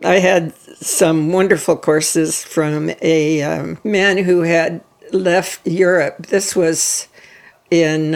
I had some wonderful courses from a man who had left Europe. This was in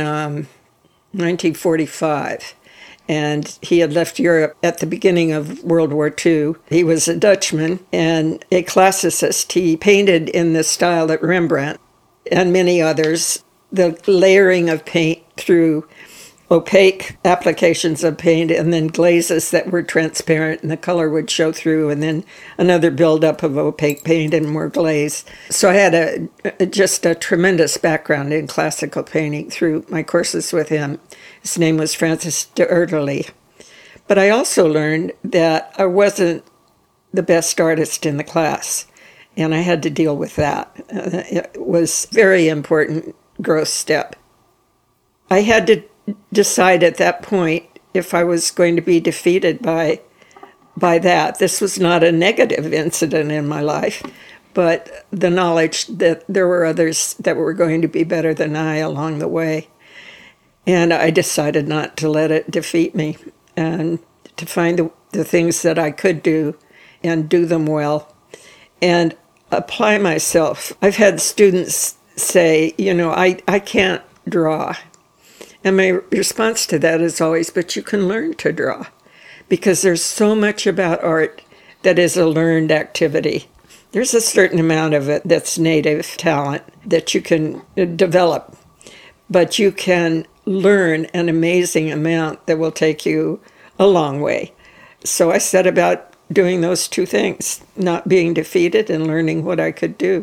1945, and he had left Europe at the beginning of World War II. He was a Dutchman and a classicist. He painted in the style that Rembrandt and many others, the layering of paint through opaque applications of paint and then glazes that were transparent and the color would show through, and then another buildup of opaque paint and more glaze. So I had just a tremendous background in classical painting through my courses with him. His name was Francis de Erdely. But I also learned that I wasn't the best artist in the class, and I had to deal with that. It was a very important growth step. I had to decide at that point if I was going to be defeated by that. This was not a negative incident in my life, but the knowledge that there were others that were going to be better than I along the way. And I decided not to let it defeat me and to find the things that I could do and do them well and apply myself. I've had students say, I can't draw. And my response to that is always, but you can learn to draw, because there's so much about art that is a learned activity. There's a certain amount of it that's native talent that you can develop, but you can learn an amazing amount that will take you a long way. So I set about doing those two things, not being defeated and learning what I could do.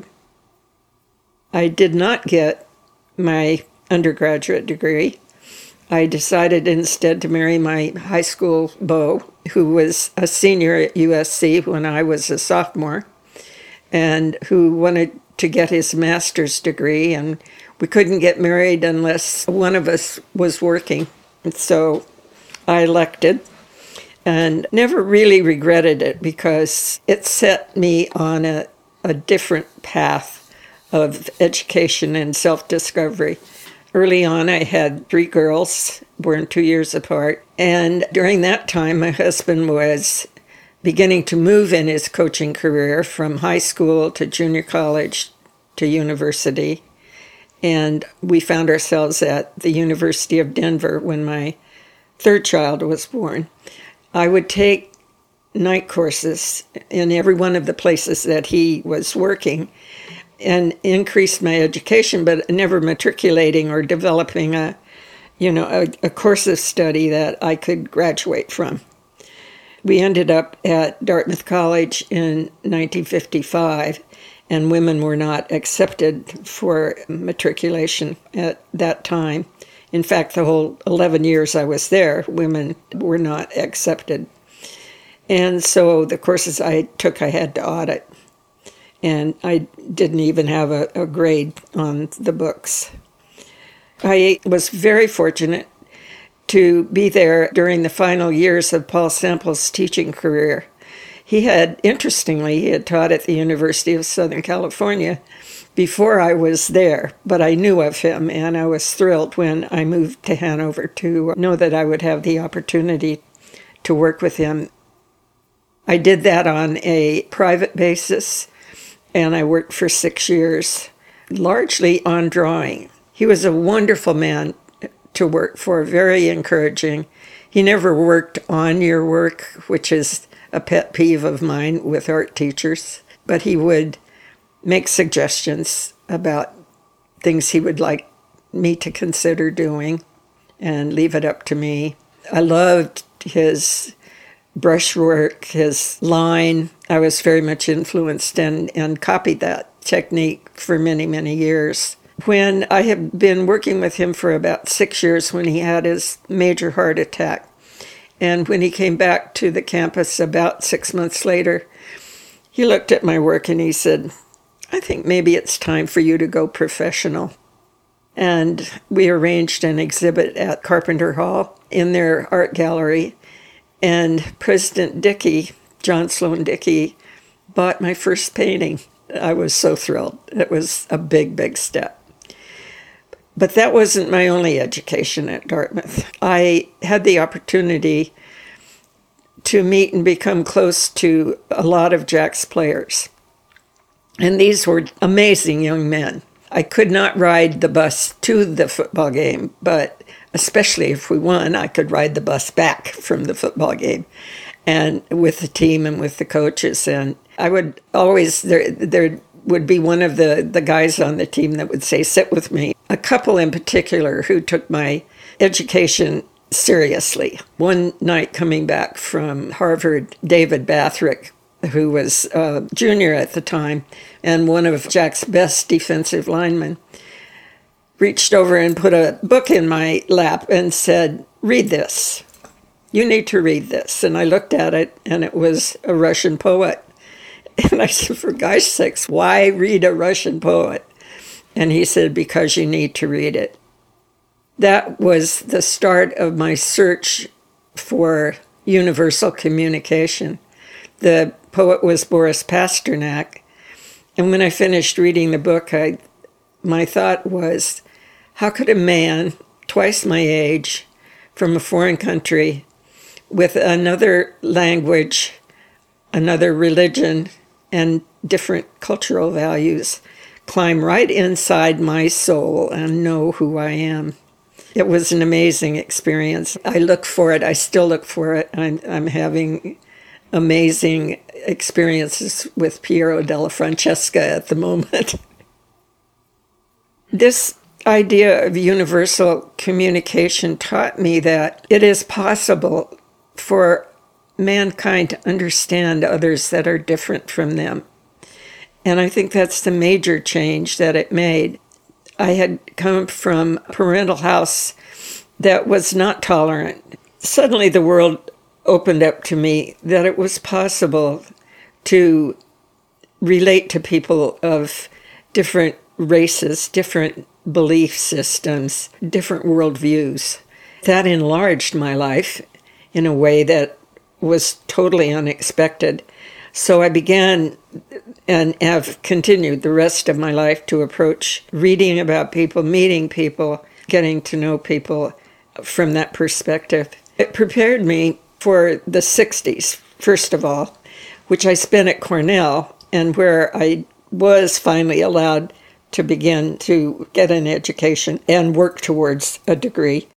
I did not get my undergraduate degree. I decided instead to marry my high school beau, who was a senior at USC when I was a sophomore, and who wanted to get his master's degree, and we couldn't get married unless one of us was working. And so I elected, and never really regretted it, because it set me on a different path of education and self-discovery. Early on, I had 3 girls, born 2 years apart. And during that time, my husband was beginning to move in his coaching career from high school to junior college to university. And we found ourselves at the University of Denver when my 3rd child was born. I would take night courses in every one of the places that he was working and increased my education, but never matriculating or developing a course of study that I could graduate from. We ended up at Dartmouth College in 1955, and women were not accepted for matriculation at that time. In fact, the whole 11 years I was there, women were not accepted. And so the courses I took, I had to audit. And I didn't even have a grade on the books. I was very fortunate to be there during the final years of Paul Sample's teaching career. He had taught at the University of Southern California before I was there, but I knew of him, and I was thrilled when I moved to Hanover to know that I would have the opportunity to work with him. I did that on a private basis, and I worked for 6 years, largely on drawing. He was a wonderful man to work for, very encouraging. He never worked on your work, which is a pet peeve of mine with art teachers, but he would make suggestions about things he would like me to consider doing and leave it up to me. I loved his brushwork, his line. I was very much influenced and copied that technique for many, many years. When I had been working with him for about 6 years when he had his major heart attack, and when he came back to the campus about 6 months later, he looked at my work and he said, "I think maybe it's time for you to go professional." And we arranged an exhibit at Carpenter Hall in their art gallery. And President Dickey, John Sloan Dickey, bought my first painting. I was so thrilled. It was a big, big step. But that wasn't my only education at Dartmouth. I had the opportunity to meet and become close to a lot of Jack's players. And these were amazing young men. I could not ride the bus to the football game, but especially if we won, I could ride the bus back from the football game and with the team and with the coaches. And I would always, there would be one of the guys on the team that would say, sit with me. A couple in particular who took my education seriously. One night coming back from Harvard, David Bathrick, who was a junior at the time and one of Jack's best defensive linemen, reached over and put a book in my lap and said, read this. You need to read this. And I looked at it, and it was a Russian poet. And I said, for gosh sakes, why read a Russian poet? And he said, because you need to read it. That was the start of my search for universal communication. The poet was Boris Pasternak. And when I finished reading the book, my thought was, how could a man twice my age from a foreign country with another language, another religion, and different cultural values climb right inside my soul and know who I am? It was an amazing experience. I look for it. I still look for it. I'm having amazing experiences with Piero della Francesca at the moment. This idea of universal communication taught me that it is possible for mankind to understand others that are different from them. And I think that's the major change that it made. I had come from a parental house that was not tolerant. Suddenly the world opened up to me that it was possible to relate to people of different races, different belief systems, different worldviews. That enlarged my life in a way that was totally unexpected. So I began and have continued the rest of my life to approach reading about people, meeting people, getting to know people from that perspective. It prepared me for the 60s, first of all, which I spent at Cornell, and where I was finally allowed to begin to get an education and work towards a degree.